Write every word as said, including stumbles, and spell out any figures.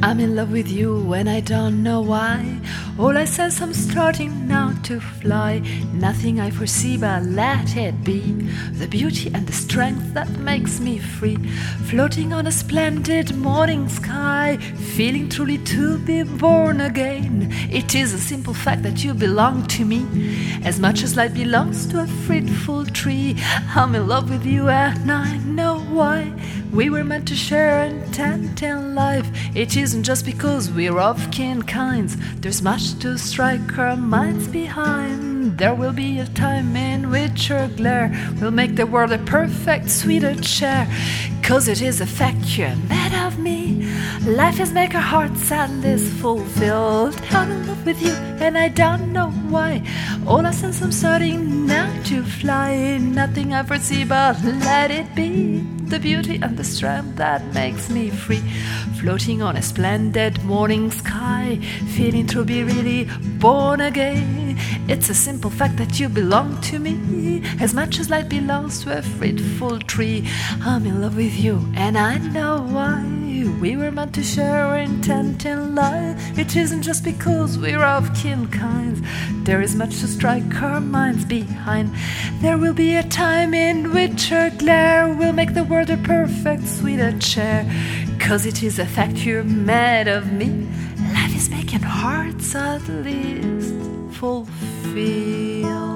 I'm in love with you and I don't know why. All I sense I'm starting now to fly. Nothing I foresee but let it be. The beauty and the strength that makes me free. Floating on a splendid morning sky. Feeling truly to be born again. It is a simple fact that you belong to me. As much as light belongs to a fruitful tree. I'm in love with you and I know why. We were meant to share intent in life. It isn't just because we're of kin kinds. There's much to strike our minds behind. There will be a time in which your glare will make the world a perfect sweeter chair. Cause it is a fact you're made of me. Life has make our hearts at least fulfilled. I'm in love with you and I don't know why. All I sense I'm starting now to fly. Nothing I foresee but let it be. The beauty and the strength that makes me free. Floating on a splendid morning sky. Feeling to be really born again. It's a simple fact that you belong to me. As much as light belongs to a fruitful tree. I'm in love with you and I know why. We were meant to share our intent in life. It isn't just because we're of kin kinds. There is much to strike our minds behind. There will be a time in which her glare will make the world a perfect sweeter chair. Cause it is a fact you're made of me. Life is making hearts at least fulfill.